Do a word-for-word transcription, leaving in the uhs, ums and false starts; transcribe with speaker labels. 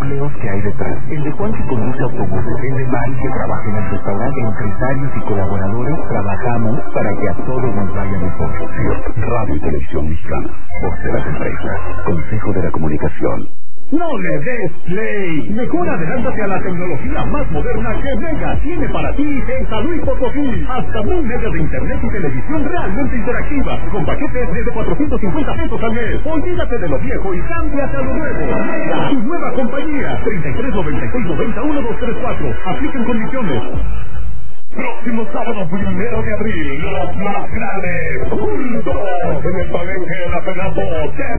Speaker 1: empleos que hay detrás. El de Juan que conduce autobuses, el de Mari que trabaja en el restaurante, empresarios y colaboradores. Trabajamos para que a todos nos vaya mejor.
Speaker 2: C I R T, Radio y Televisión Mexicana. Voz de las empresas. Consejo de la Comunicación.
Speaker 3: ¡No le des play! Mejor adelántate a la tecnología más moderna que Mega tiene para ti en San Luis Potosí. Hasta mil megas de internet y televisión realmente interactiva, con paquetes desde cuatrocientos cincuenta pesos al mes. Olvídate de lo viejo y cámbiate a lo nuevo. Mega, tu nueva compañía. treinta y tres noventa y seis noventa uno dos tres cuatro. Apliquen condiciones. Próximo sábado primero de abril, los más grandes juntos en el Palenque de la Penapo.